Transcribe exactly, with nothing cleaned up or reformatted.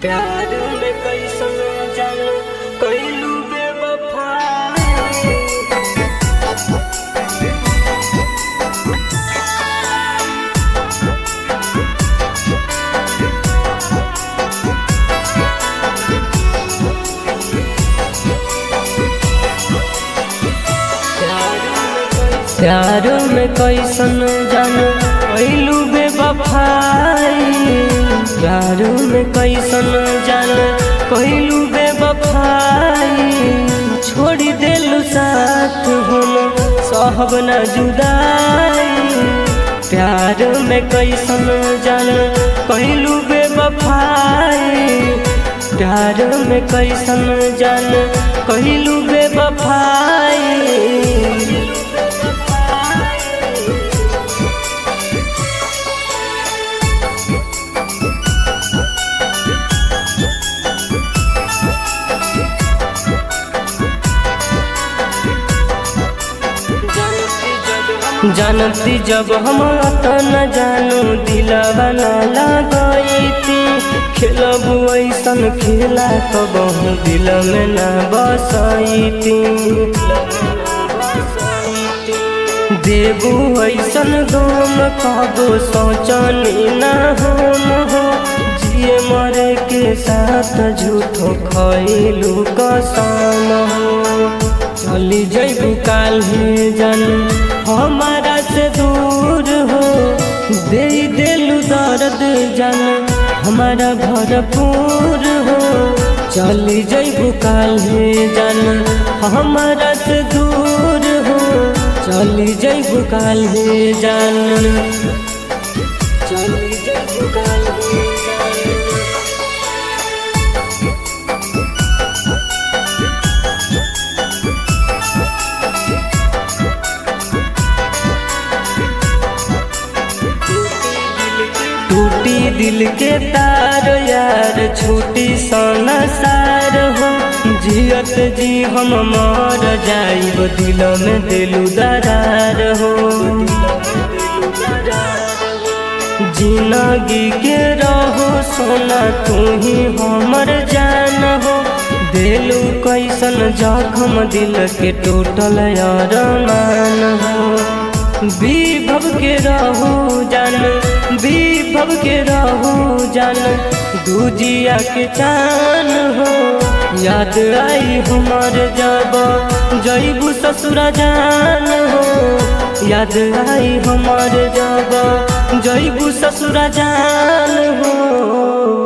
प्यार में कैसन जानो कैलू बेवफाई। प्यार में कैसन जानो कैलू बेवफाई। प्यार में कैसन जानो कैलू बेवफाई। छोड़ी देलू साथ हम सहब न जुदाई। प्यार में कैसन जानो कैलू बेवफाई। प्यार में कैसन जानो कैलू बेवफाई। जानती जब हम त न जानू दिलवा न लगैती। खेलब ऐसन खेला कब दिल में न बसैती। देबू ऐसन गम कब सोचनी न हम हो। जिए मरे के साथ झूठो खैलू कसम हो। चली जैबू काल्हे जान हमारा से दूर हो। दे देलू दर्द जान हमारा भरपूर हो। चली जैबू काल्हे जान हमारा से दूर हो। चली जैबू काल्हे जान चली जैबू काल्हे टूटी दिल के तार यार छूटी संसार हो। जियत जी हम मर जाइब दिल में दिलू दरार हो। जिंदगी के रहो सोना तू ही हमर जान हो। दिलू कैसन जख्म दिल के टूटल अरमान हो। विभव के रहू जान विभव के रहू जान दूजिया के चान हो। याद आई हमार जब जैबू ससुरा जान हो। याद आई हमार जब जैबू ससुरा जान हो।